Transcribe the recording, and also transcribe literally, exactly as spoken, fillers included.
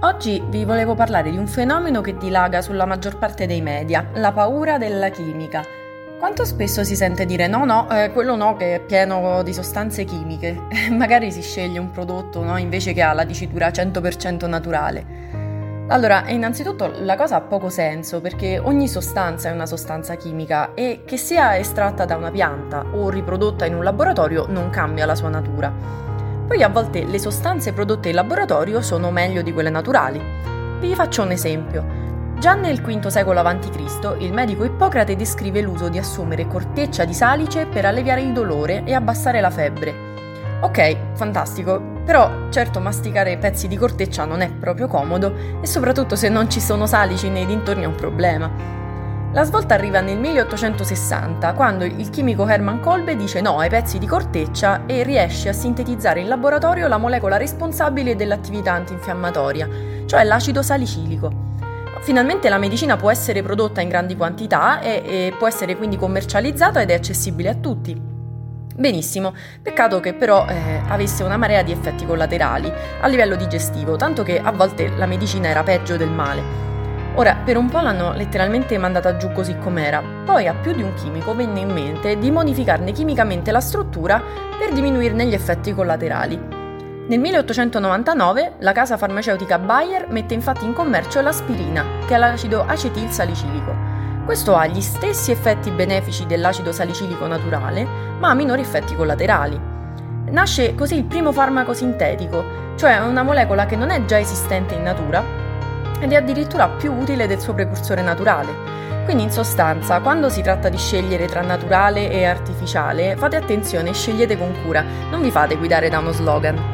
Oggi vi volevo parlare di un fenomeno che dilaga sulla maggior parte dei media, la paura della chimica. Quanto spesso si sente dire no, no, eh, quello no che è pieno di sostanze chimiche, magari si sceglie un prodotto, no, invece che ha la dicitura cento per cento naturale. Allora, innanzitutto la cosa ha poco senso perché ogni sostanza è una sostanza chimica e che sia estratta da una pianta o riprodotta in un laboratorio non cambia la sua natura. Poi a volte le sostanze prodotte in laboratorio sono meglio di quelle naturali. Vi faccio un esempio. Già nel quinto secolo avanti Cristo il medico Ippocrate descrive l'uso di assumere corteccia di salice per alleviare il dolore e abbassare la febbre. Ok, fantastico, però certo masticare pezzi di corteccia non è proprio comodo e soprattutto se non ci sono salici nei dintorni è un problema. La svolta arriva nel milleottocentosessanta, quando il chimico Hermann Kolbe dice no ai pezzi di corteccia e riesce a sintetizzare in laboratorio la molecola responsabile dell'attività antinfiammatoria, cioè l'acido salicilico. Finalmente la medicina può essere prodotta in grandi quantità e, e può essere quindi commercializzata ed è accessibile a tutti. Benissimo, peccato che però eh, avesse una marea di effetti collaterali a livello digestivo, tanto che a volte la medicina era peggio del male. Ora, per un po' l'hanno letteralmente mandata giù così com'era, poi a più di un chimico venne in mente di modificarne chimicamente la struttura per diminuirne gli effetti collaterali. Nel milleottocentonovantanove la casa farmaceutica Bayer mette infatti in commercio l'aspirina, che è l'acido acetilsalicilico. Questo ha gli stessi effetti benefici dell'acido salicilico naturale, ma ha minori effetti collaterali. Nasce così il primo farmaco sintetico, cioè una molecola che non è già esistente in natura ed è addirittura più utile del suo precursore naturale. Quindi in sostanza, quando si tratta di scegliere tra naturale e artificiale, fate attenzione e scegliete con cura, non vi fate guidare da uno slogan.